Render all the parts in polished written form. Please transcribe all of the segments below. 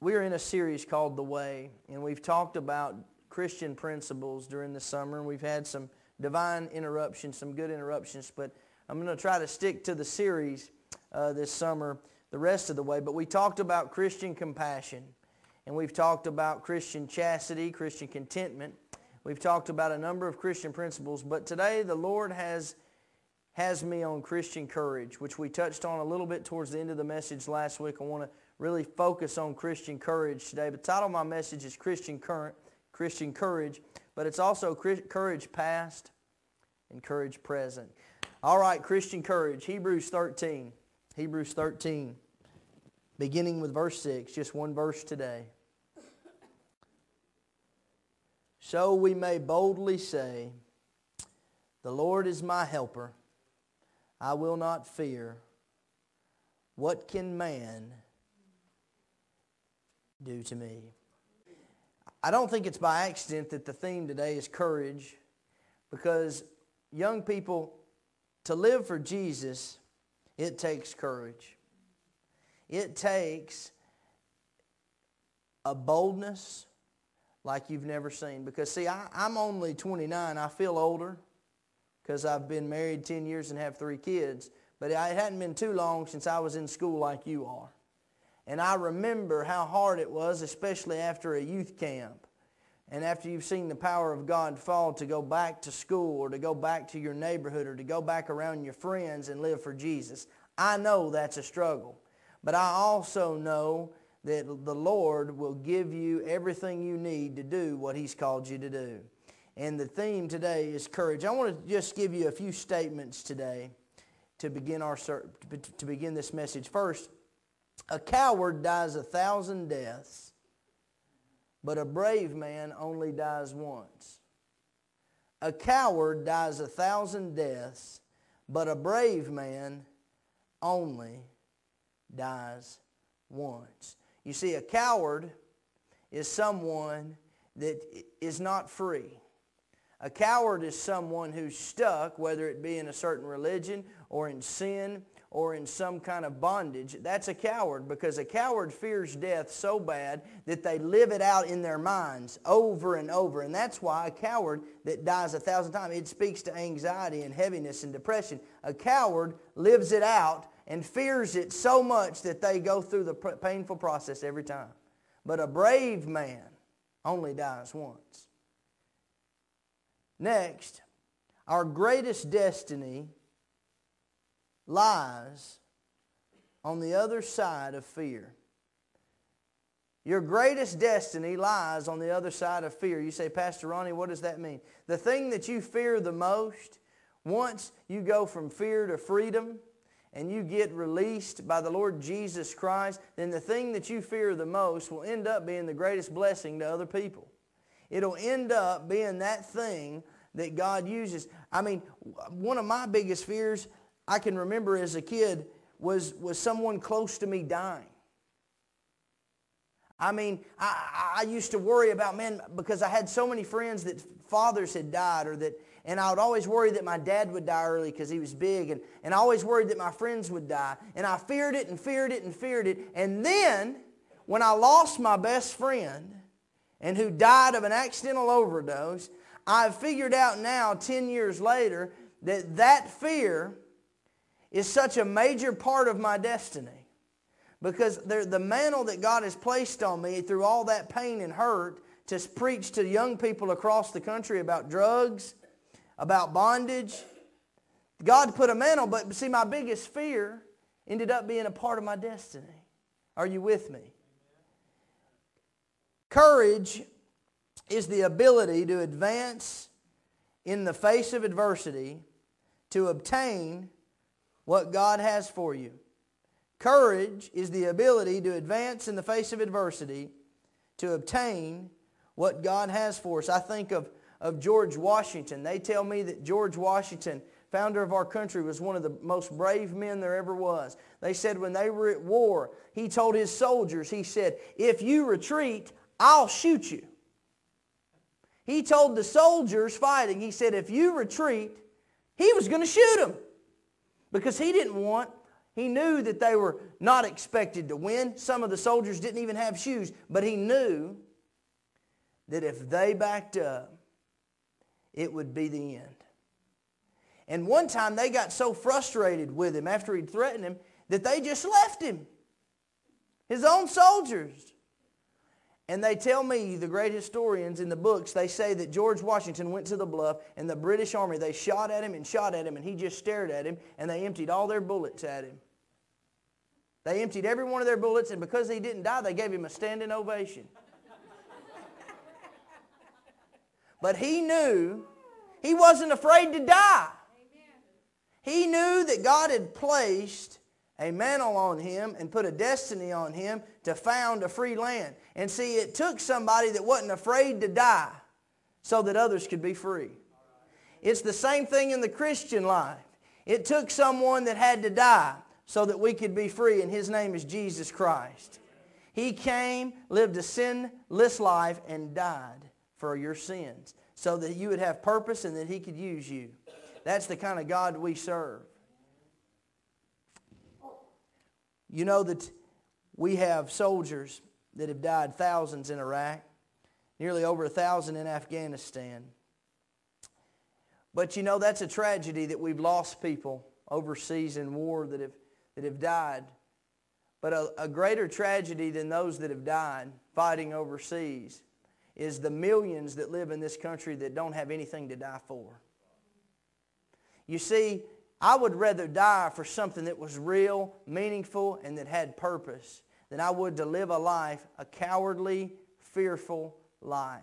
We are in a series called The Way, and we've talked about Christian principles during the summer, and we've had some divine interruptions, some good interruptions, but I'm going to try to stick to the series this summer the rest of the way. But we talked about Christian compassion, and we've talked about Christian chastity, Christian contentment. We've talked about a number of Christian principles, but today the Lord has me on Christian courage, which we touched on a little bit towards the end of the message last week. I want to really focus on Christian courage today. The title of my message is Christian Courage, but it's also courage past and courage present. All right, Christian courage, Hebrews 13, beginning with verse 6, just one verse today. So we may boldly say, the Lord is my helper. I will not fear. What can man do to me? I don't think it's by accident that the theme today is courage, because young people, to live for Jesus, it takes courage. It takes a boldness like you've never seen. Because see, I'm only 29. I feel older because I've been married 10 years and have 3 kids. But it hadn't been too long since I was in school like you are. And I remember how hard it was, especially after a youth camp. And after you've seen the power of God fall, to go back to school or to go back to your neighborhood or to go back around your friends and live for Jesus. I know that's a struggle. But I also know that the Lord will give you everything you need to do what He's called you to do. And the theme today is courage. I want to just give you a few statements today to begin this message. First, a coward dies 1,000 deaths, but a brave man only dies once. A coward dies 1,000 deaths, but a brave man only dies once. You see, a coward is someone that is not free. A coward is someone who's stuck, whether it be in a certain religion or in sin or in some kind of bondage. That's a coward, because a coward fears death so bad that they live it out in their minds over and over. And that's why a coward that dies 1,000 times, it speaks to anxiety and heaviness and depression. A coward lives it out and fears it so much that they go through the painful process every time. But a brave man only dies once. Next, our greatest destiny lies on the other side of fear. Your greatest destiny lies on the other side of fear. You say, Pastor Ronnie, what does that mean? The thing that you fear the most, once you go from fear to freedom and you get released by the Lord Jesus Christ, then the thing that you fear the most will end up being the greatest blessing to other people. It'll end up being that thing that God uses. I mean, one of my biggest fears I can remember as a kid was someone close to me dying. I mean, I used to worry about, because I had so many friends that fathers had died, and I would always worry that my dad would die early because he was big, and I always worried that my friends would die. And I feared it and feared it and feared it. And then, when I lost my best friend, and who died of an accidental overdose, I've figured out now, 10 years later, that fear is such a major part of my destiny. Because the mantle that God has placed on me through all that pain and hurt to preach to young people across the country about drugs, about bondage. God put a mantle, but see, my biggest fear ended up being a part of my destiny. Are you with me? Courage is the ability to advance in the face of adversity to obtain what God has for you. Courage is the ability to advance in the face of adversity to obtain what God has for us. I think of George Washington. They tell me that George Washington, founder of our country, was one of the most brave men there ever was. They said when they were at war, he told his soldiers, he said, if you retreat, I'll shoot you. He told the soldiers fighting, he said, if you retreat, he was going to shoot them. Because he didn't want He knew that they were not expected to win. Some of the soldiers didn't even have shoes. But he knew that if they backed up, it would be the end. And one time they got so frustrated with him after he'd threatened him that they just left him. His own soldiers. And they tell me, the great historians in the books, they say that George Washington went to the bluff and the British Army, they shot at him and he just stared at him and they emptied all their bullets at him. They emptied every one of their bullets, and because he didn't die, they gave him a standing ovation. But he knew he wasn't afraid to die. He knew that God had placed a mantle on him and put a destiny on him to found a free land. And see, it took somebody that wasn't afraid to die so that others could be free. It's the same thing in the Christian life. It took someone that had to die so that we could be free, and his name is Jesus Christ. He came, lived a sinless life, and died for your sins so that you would have purpose and that he could use you. That's the kind of God we serve. You know that we have soldiers that have died, thousands in Iraq, nearly over 1,000 in Afghanistan. But you know, that's a tragedy that we've lost people overseas in war that have died. But a greater tragedy than those that have died fighting overseas is the millions that live in this country that don't have anything to die for. You see, I would rather die for something that was real, meaningful, and that had purpose than I would to live a cowardly, fearful life.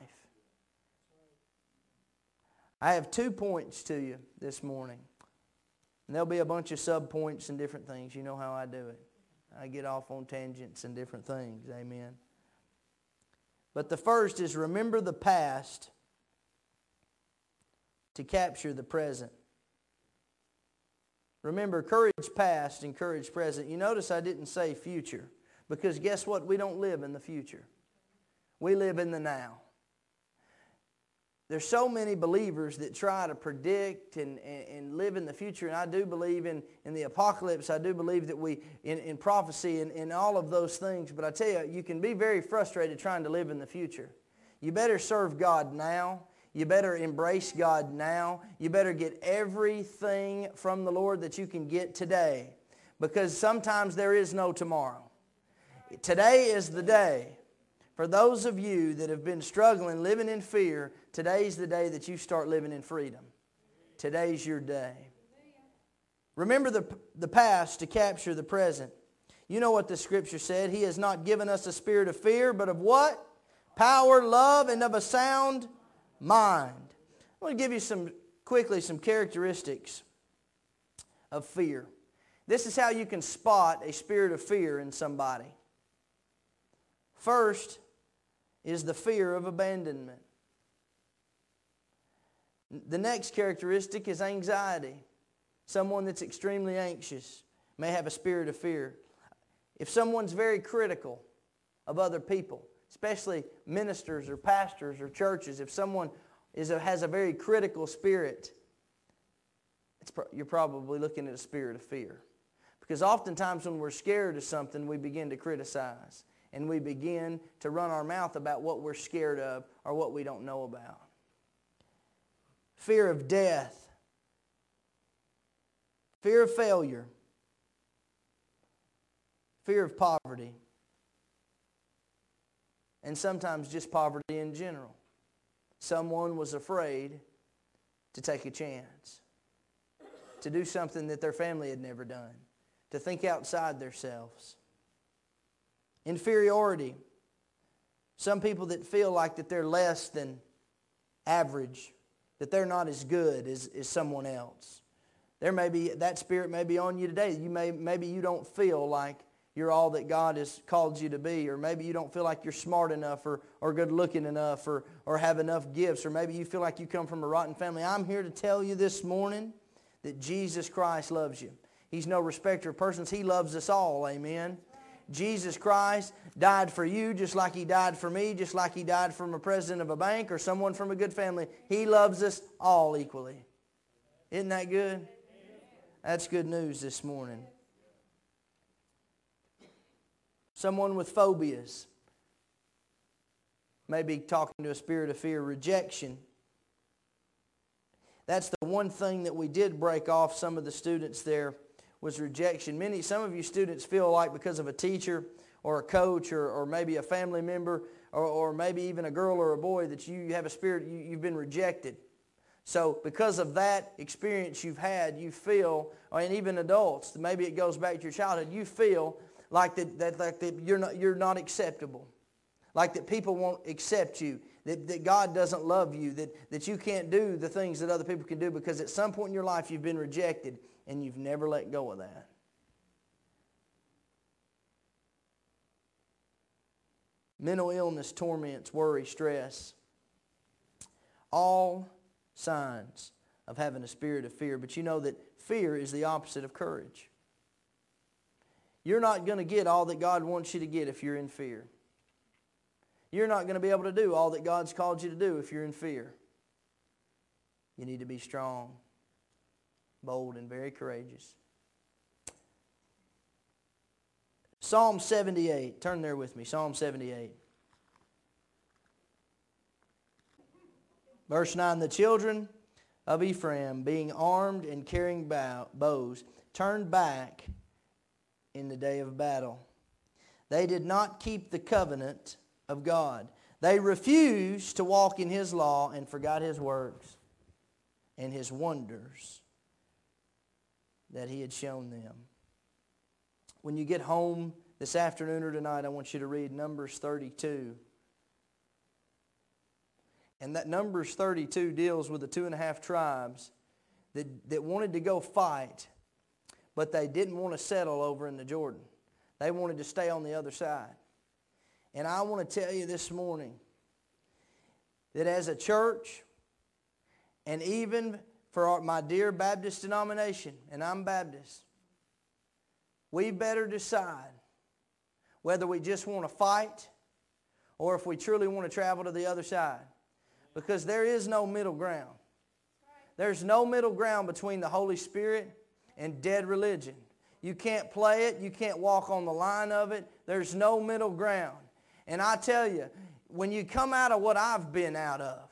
I have 2 points to you this morning. And there'll be a bunch of sub-points and different things. You know how I do it. I get off on tangents and different things. Amen. But the first is remember the past to capture the present. Remember, courage past and courage present. You notice I didn't say future. Because guess what? We don't live in the future. We live in the now. There's so many believers that try to predict and live in the future. And I do believe in the apocalypse. I do believe that in prophecy and in all of those things. But I tell you, you can be very frustrated trying to live in the future. You better serve God now. You better embrace God now. You better get everything from the Lord that you can get today. Because sometimes there is no tomorrow. Today is the day. For those of you that have been struggling, living in fear, today's the day that you start living in freedom. Today's your day. Remember the past to capture the present. You know what the Scripture said. He has not given us a spirit of fear, but of what? Power, love, and of a sound mind. I want to give you quickly some characteristics of fear. This is how you can spot a spirit of fear in somebody. First is the fear of abandonment. The next characteristic is anxiety. Someone that's extremely anxious may have a spirit of fear. If someone's very critical of other people, especially ministers or pastors or churches, if someone has a very critical spirit, you're probably looking at a spirit of fear. Because oftentimes when we're scared of something, we begin to criticize. And we begin to run our mouth about what we're scared of or what we don't know about. Fear of death. Fear of failure. Fear of poverty. And sometimes just poverty in general. Someone was afraid to take a chance. To do something that their family had never done. To think outside themselves. Inferiority. Some people that feel like that they're less than average, that they're not as good as someone else. That spirit may be on you today. Maybe you don't feel like you're all that God has called you to be, or maybe you don't feel like you're smart enough or good looking enough or have enough gifts, or maybe you feel like you come from a rotten family. I'm here to tell you this morning that Jesus Christ loves you. He's no respecter of persons. He loves us all. Amen. Jesus Christ died for you just like He died for me, just like He died for a president of a bank or someone from a good family. He loves us all equally. Isn't that good? That's good news this morning. Someone with phobias. Maybe talking to a spirit of fear. Rejection. That's the one thing that we did break off some of the students there was rejection. Some of you students feel like because of a teacher or a coach or maybe a family member or maybe even a girl or a boy that you have a spirit, you've been rejected. So because of that experience you've had, you feel, and even adults, maybe it goes back to your childhood, you feel like that you're not acceptable. Like that people won't accept you, that God doesn't love you, that you can't do the things that other people can do because at some point in your life you've been rejected and you've never let go of that. Mental illness, torments, worry, stress. All signs of having a spirit of fear. But you know that fear is the opposite of courage. You're not going to get all that God wants you to get if you're in fear. You're not going to be able to do all that God's called you to do if you're in fear. You need to be strong, bold, and very courageous. Psalm 78. Turn there with me. Psalm 78. Verse 9. The children of Ephraim, being armed and carrying bows, turned back in the day of battle. They did not keep the covenant of God. They refused to walk in His law and forgot His works and His wonders that He had shown them. When you get home this afternoon or tonight, I want you to read Numbers 32. And that Numbers 32 deals with the 2.5 tribes that wanted to go fight, but they didn't want to settle over in the Jordan. They wanted to stay on the other side. And I want to tell you this morning that as a church, and even for my dear Baptist denomination, and I'm Baptist, we better decide whether we just want to fight or if we truly want to travel to the other side. Because there is no middle ground. There's no middle ground between the Holy Spirit and dead religion. You can't play it. You can't walk on the line of it. There's no middle ground. And I tell you, when you come out of what I've been out of,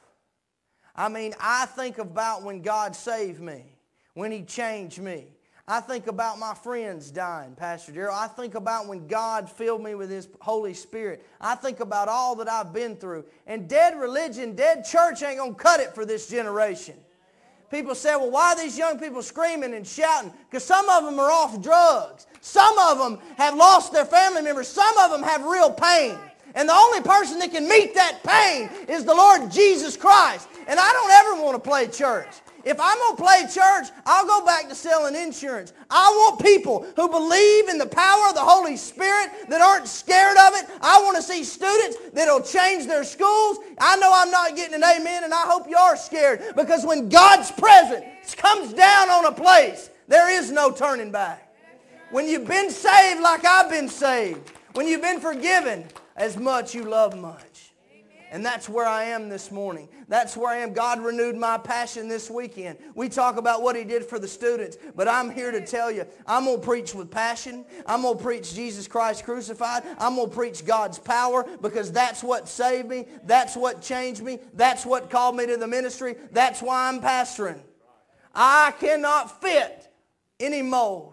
I think about when God saved me, when He changed me. I think about my friends dying, Pastor Darrell. I think about when God filled me with His Holy Spirit. I think about all that I've been through. And dead religion, dead church ain't going to cut it for this generation. People say, well, why are these young people screaming and shouting? Because some of them are off drugs. Some of them have lost their family members. Some of them have real pain. And the only person that can meet that pain is the Lord Jesus Christ. And I don't ever want to play church. If I'm going to play church, I'll go back to selling insurance. I want people who believe in the power of the Holy Spirit that aren't scared of it. I want to see students that will change their schools. I know I'm not getting an amen, and I hope you are scared. Because when God's presence comes down on a place, there is no turning back. When you've been saved like I've been saved, when you've been forgiven as much you love much. And that's where I am this morning. That's where I am. God renewed my passion this weekend. We talk about what He did for the students, but I'm here to tell you, I'm going to preach with passion. I'm going to preach Jesus Christ crucified. I'm going to preach God's power because that's what saved me. That's what changed me. That's what called me to the ministry. That's why I'm pastoring. I cannot fit any mold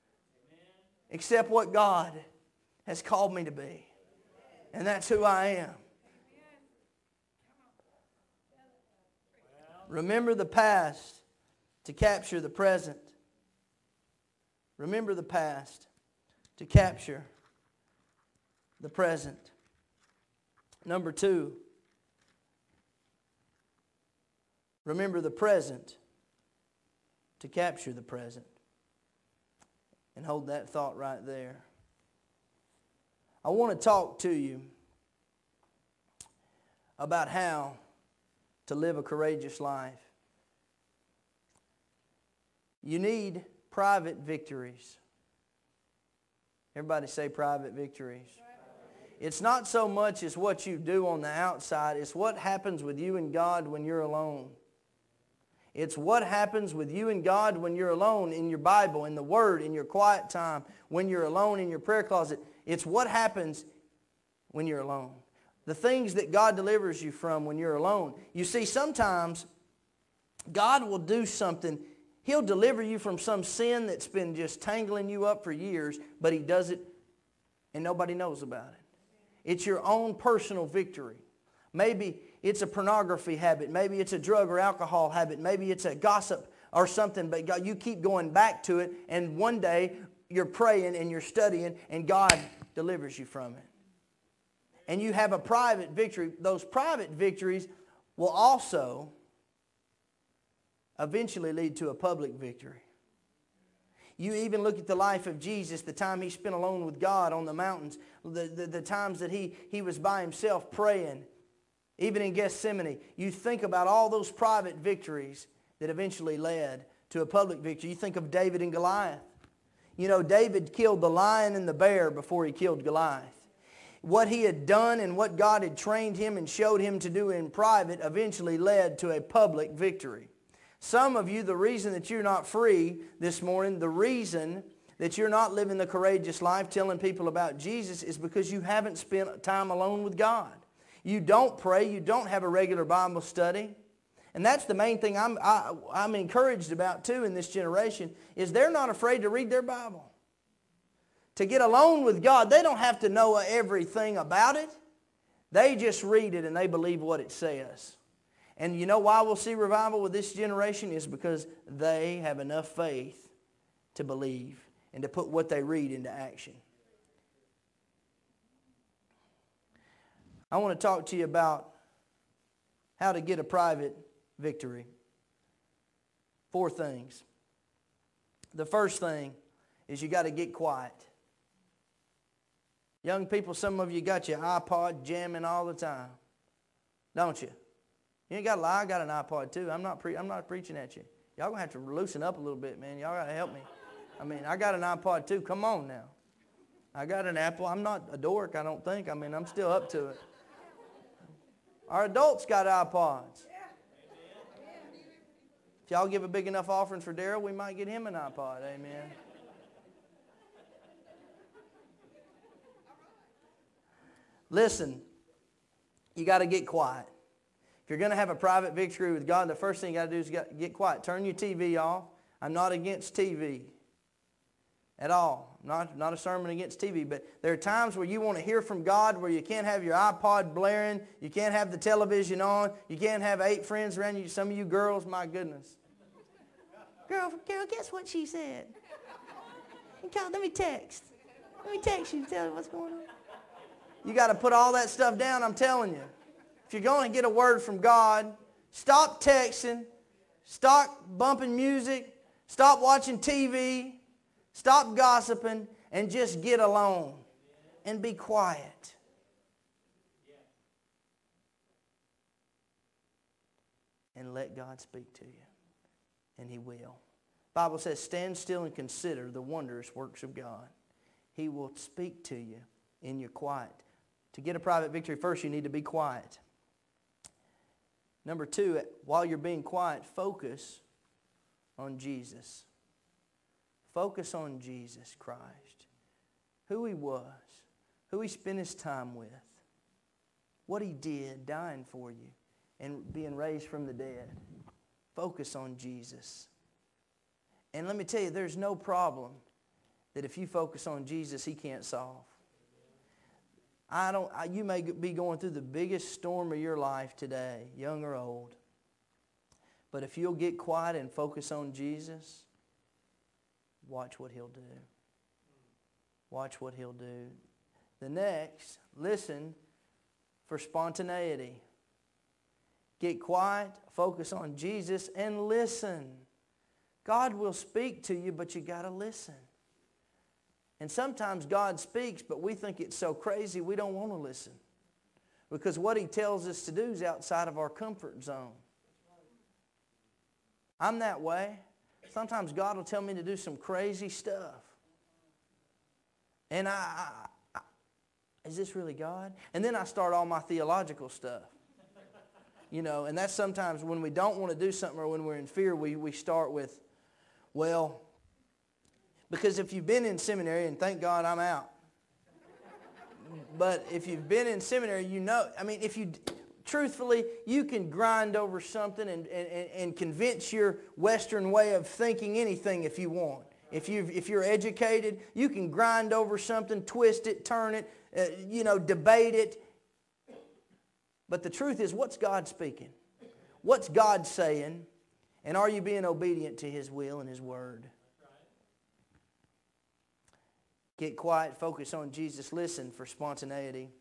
except what God has called me to be. And that's who I am. Remember the past to capture the present. Remember the past to capture the present. Number 2, remember the present to capture the present. And hold that thought right there. I want to talk to you about how to live a courageous life. You need private victories. Everybody say private victories. It's not so much as what you do on the outside. It's what happens with you and God when you're alone. It's what happens with you and God when you're alone in your Bible, in the Word, in your quiet time, when you're alone in your prayer closet. It's what happens when you're alone. The things that God delivers you from when you're alone. You see, sometimes God will do something. He'll deliver you from some sin that's been just tangling you up for years, but He does it and nobody knows about it. It's your own personal victory. Maybe it's a pornography habit. Maybe it's a drug or alcohol habit. Maybe it's a gossip or something, but God, you keep going back to it, and one day you're praying and you're studying, and God delivers you from it. And you have a private victory. Those private victories will also eventually lead to a public victory. You even look at the life of Jesus, the time He spent alone with God on the mountains, the times that he was by Himself praying, even in Gethsemane. You think about all those private victories that eventually led to a public victory. You think of David and Goliath. You know, David killed the lion and the bear before he killed Goliath. What he had done and what God had trained him and showed him to do in private eventually led to a public victory. Some of you, the reason that you're not free this morning, the reason that you're not living the courageous life telling people about Jesus is because you haven't spent time alone with God. You don't pray. You don't have a regular Bible study. And that's the main thing I'm encouraged about too in this generation is they're not afraid to read their Bible. To get alone with God, they don't have to know everything about it. They just read it and they believe what it says. And you know why we'll see revival with this generation is because they have enough faith to believe and to put what they read into action. I want to talk to you about how to get a private victory. 4 things. The first thing is you got to get quiet. Young people, some of you got your iPod jamming all the time, don't you? You ain't got to lie. I got an iPod too. I'm not preaching at you. Y'all going to have to loosen up a little bit, man. Y'all got to help me. I mean, I got an iPod too. Come on now. I got an Apple. I'm not a dork, I don't think. I mean, I'm still up to it. Our adults got iPods. If y'all give a big enough offering for Daryl, we might get him an iPod. Amen. Listen, you got to get quiet. If you're going to have a private victory with God, the first thing you got to do is get quiet. Turn your TV off. I'm not against TV at all. Not a sermon against TV, but there are times where you want to hear from God where you can't have your iPod blaring, you can't have the television on, you can't have 8 friends around you. Some of you girls, my goodness. Girl, guess what she said? Let me text. Let me text you and tell you what's going on. You got to put all that stuff down, I'm telling you. If you're going to get a word from God, stop texting, stop bumping music, stop watching TV, stop gossiping, and just get alone and be quiet. And let God speak to you. And He will. The Bible says, stand still and consider the wondrous works of God. He will speak to you in your quiet. To get a private victory, first you need to be quiet. Number 2, while you're being quiet, focus on Jesus. Focus on Jesus Christ. Who He was. Who He spent His time with. What He did dying for you and being raised from the dead. Focus on Jesus. And let me tell you, there's no problem that if you focus on Jesus, He can't solve. You may be going through the biggest storm of your life today, young or old. But if you'll get quiet and focus on Jesus, watch what He'll do. Watch what He'll do. The next, listen for spontaneity. Get quiet, focus on Jesus, and listen. God will speak to you, but you got to listen. And sometimes God speaks, but we think it's so crazy we don't want to listen. Because what He tells us to do is outside of our comfort zone. I'm that way. Sometimes God will tell me to do some crazy stuff. And is this really God? And then I start all my theological stuff. You know, and that's sometimes when we don't want to do something or when we're in fear, we start with, well, because if you've been in seminary, and thank God I'm out. But if you've been in seminary, you know, I mean, truthfully, you can grind over something and convince your Western way of thinking anything if you want. If you're educated, you can grind over something, twist it, turn it, debate it. But the truth is, what's God speaking? What's God saying? And are you being obedient to His will and His Word? Get quiet, focus on Jesus, listen for spontaneity.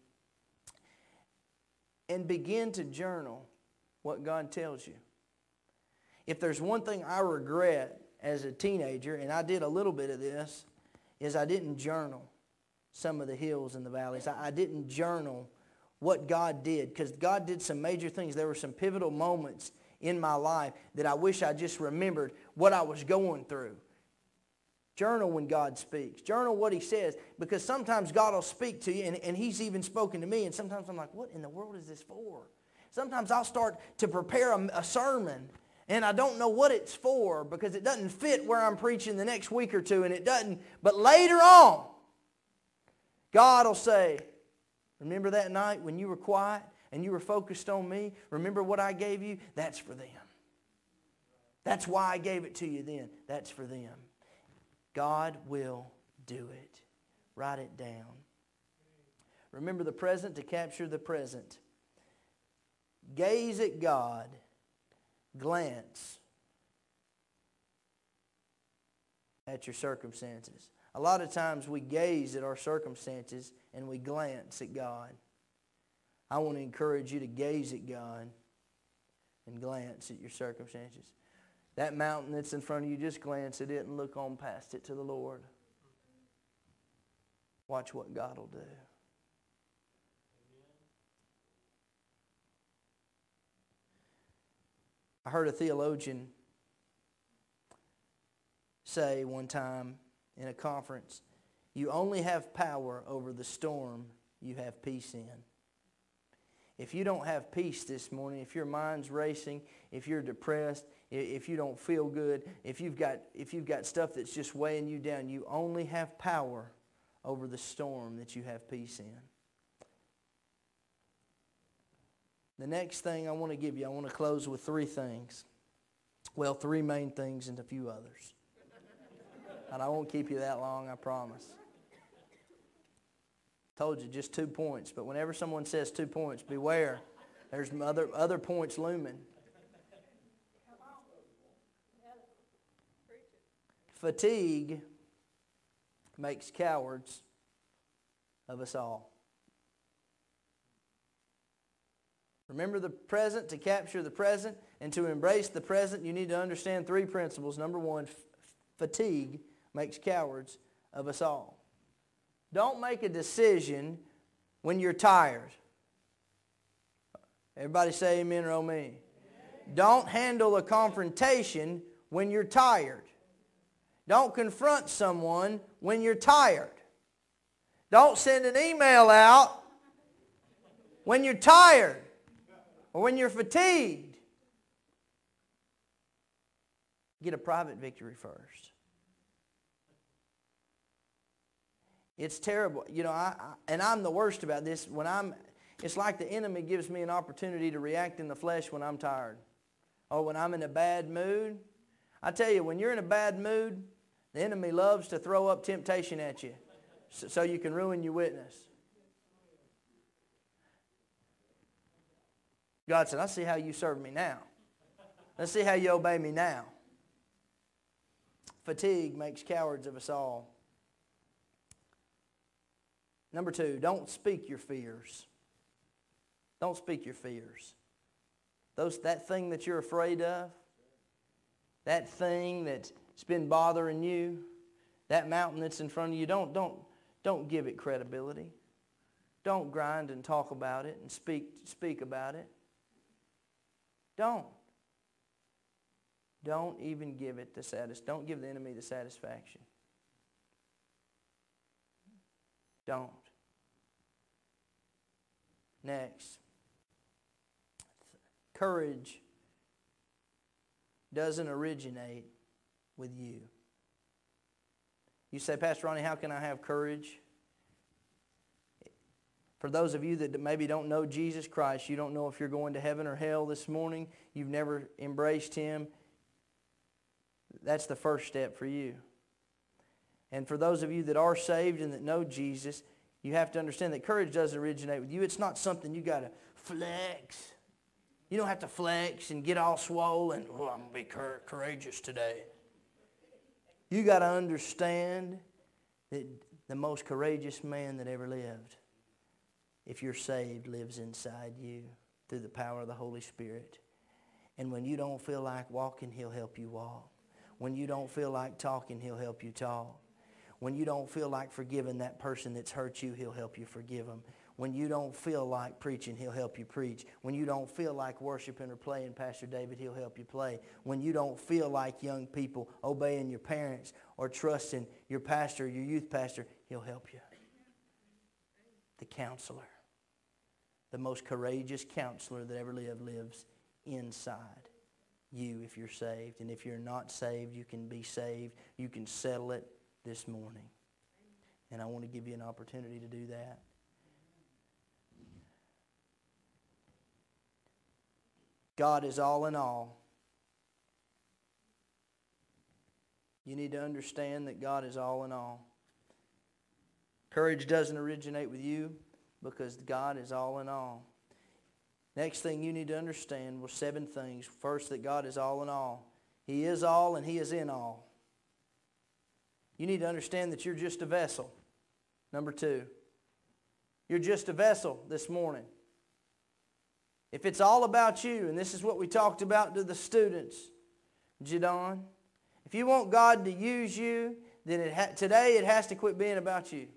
And begin to journal what God tells you. If there's one thing I regret as a teenager, and I did a little bit of this, is I didn't journal some of the hills and the valleys. I didn't journal what God did, because God did some major things. There were some pivotal moments in my life that I wish I just remembered what I was going through. Journal when God speaks. Journal what He says, because sometimes God will speak to you, and He's even spoken to me, and sometimes I'm like, what in the world is this for? Sometimes I'll start to prepare a sermon, and I don't know what it's for because it doesn't fit where I'm preaching the next week or two, and it doesn't. But later on, God will say, remember that night when you were quiet and you were focused on me? Remember what I gave you? That's for them. That's why I gave it to you then. That's for them. God will do it. Write it down. Remember the present to capture the present. Gaze at God. Glance at your circumstances. A lot of times we gaze at our circumstances and we glance at God. I want to encourage you to gaze at God and glance at your circumstances. That mountain that's in front of you, just glance at it and look on past it to the Lord. Watch what God will do. I heard a theologian say one time in a conference, you only have power over the storm you have peace in. If you don't have peace this morning, if your mind's racing, if you're depressed, if you don't feel good, if you've got stuff that's just weighing you down, you only have power over the storm that you have peace in. The next thing I want to give you, I want to close with three things. Well, three main things and a few others. And I won't keep you that long, I promise. Told you, just 2 points. But whenever someone says 2 points, beware. There's other points looming. Fatigue makes cowards of us all. Remember the present to capture the present, and to embrace the present, you need to understand three principles. Number one, fatigue makes cowards of us all. Don't make a decision when you're tired. Everybody say amen or oh me. Amen. Don't handle a confrontation when you're tired. Don't confront someone when you're tired. Don't send an email out when you're tired or when you're fatigued. Get a private victory first. It's terrible. You know, I'm the worst about this. It's like the enemy gives me an opportunity to react in the flesh when I'm tired. Or when I'm in a bad mood. I tell you, when you're in a bad mood, the enemy loves to throw up temptation at you so you can ruin your witness. God said, I see how you serve me now. Let's see how you obey me now. Fatigue makes cowards of us all. Number two, don't speak your fears. Don't speak your fears. That thing that you're afraid of, that thing that's been bothering you, that mountain that's in front of you, don't give it credibility. Don't grind and talk about it and speak about it. Don't. Don't even give it don't give the enemy the satisfaction. Don't. Next. Courage doesn't originate with you. You say, Pastor Ronnie, how can I have courage? For those of you that maybe don't know Jesus Christ, you don't know if you're going to heaven or hell this morning, you've never embraced Him, that's the first step for you. And for those of you that are saved and that know Jesus, you have to understand that courage doesn't originate with you. It's not something you got to flex. You don't have to flex and get all swollen. Oh, I'm going to be courageous today. You got to understand that the most courageous man that ever lived, if you're saved, lives inside you through the power of the Holy Spirit. And when you don't feel like walking, He'll help you walk. When you don't feel like talking, He'll help you talk. When you don't feel like forgiving that person that's hurt you, He'll help you forgive them. When you don't feel like preaching, He'll help you preach. When you don't feel like worshiping or playing, Pastor David, He'll help you play. When you don't feel like young people obeying your parents or trusting your pastor, your youth pastor, He'll help you. The counselor, the most courageous counselor that ever lived, lives inside you if you're saved. And if you're not saved, you can be saved. You can settle it this morning. And I want to give you an opportunity to do that. God is all in all. You need to understand that God is all in all. Courage doesn't originate with you because God is all in all. Next thing you need to understand was 7 things. First, that God is all in all. He is all and He is in all. You need to understand that you're just a vessel. Number 2, you're just a vessel this morning. If it's all about you, and this is what we talked about to the students, Jadon, if you want God to use you, then today it has to quit being about you.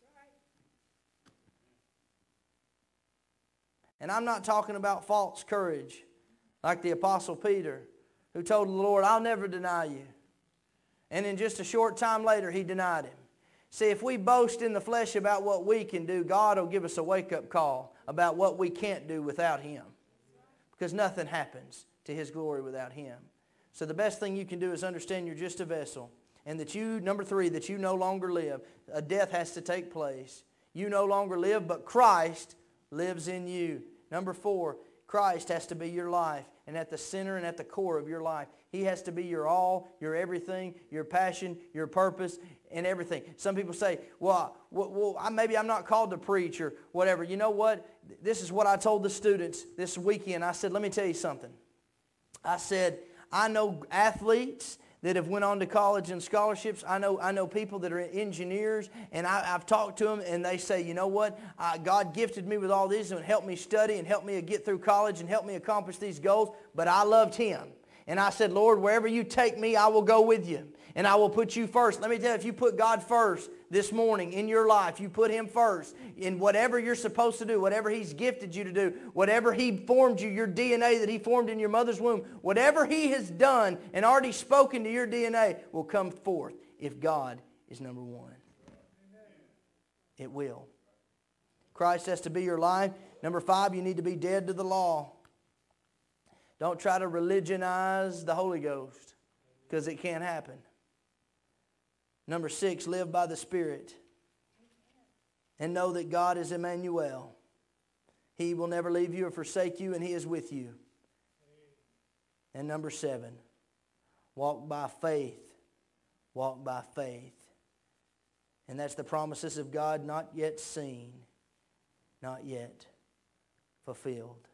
And I'm not talking about false courage, like the Apostle Peter, who told the Lord, I'll never deny you. And then just a short time later, he denied Him. See, if we boast in the flesh about what we can do, God will give us a wake-up call about what we can't do without Him. Because nothing happens to His glory without Him. So the best thing you can do is understand you're just a vessel. And that you, number 3, that you no longer live. A death has to take place. You no longer live, but Christ lives in you. Number 4, Christ has to be your life. And at the center and at the core of your life. He has to be your all, your everything, your passion, your purpose, and everything. Some people say, well, maybe I'm not called to preach or whatever. You know what? This is what I told the students this weekend. I said, let me tell you something. I said, I know athletes that have went on to college and scholarships. I know people that are engineers, and I've talked to them, and they say, you know what? God gifted me with all these and helped me study and helped me get through college and helped me accomplish these goals, but I loved Him. And I said, Lord, wherever you take me, I will go with you. And I will put you first. Let me tell you, if you put God first this morning in your life, you put Him first in whatever you're supposed to do, whatever He's gifted you to do, whatever He formed you, your DNA that He formed in your mother's womb, whatever He has done and already spoken to your DNA will come forth if God is number 1. It will. Christ has to be your life. Number 5, you need to be dead to the law. Don't try to religionize the Holy Ghost because it can't happen. Number 6, live by the Spirit. And know that God is Emmanuel. He will never leave you or forsake you, and He is with you. And number 7, walk by faith. Walk by faith. And that's the promises of God not yet seen, not yet fulfilled.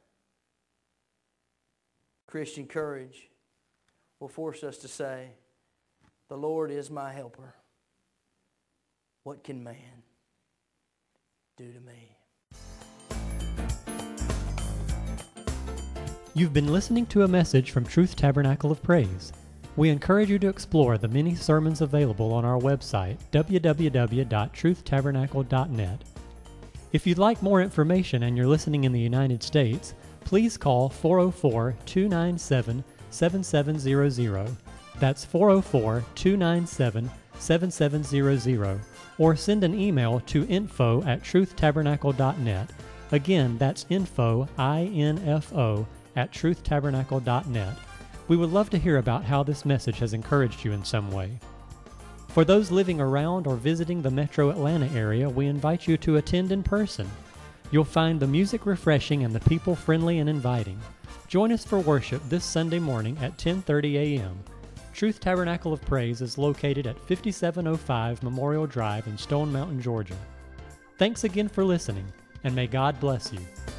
Christian courage will force us to say, the Lord is my helper. What can man do to me? You've been listening to a message from Truth Tabernacle of Praise. We encourage you to explore the many sermons available on our website, www.truthtabernacle.net. If you'd like more information and you're listening in the United States, please call 404-297-7700. That's 404-297-7700. Or send an email to info@truthtabernacle.net. Again, that's info, I-N-F-O, @truthtabernacle.net. We would love to hear about how this message has encouraged you in some way. For those living around or visiting the metro Atlanta area, we invite you to attend in person. You'll find the music refreshing and the people friendly and inviting. Join us for worship this Sunday morning at 10:30 a.m. Truth Tabernacle of Praise is located at 5705 Memorial Drive in Stone Mountain, Georgia. Thanks again for listening, and may God bless you.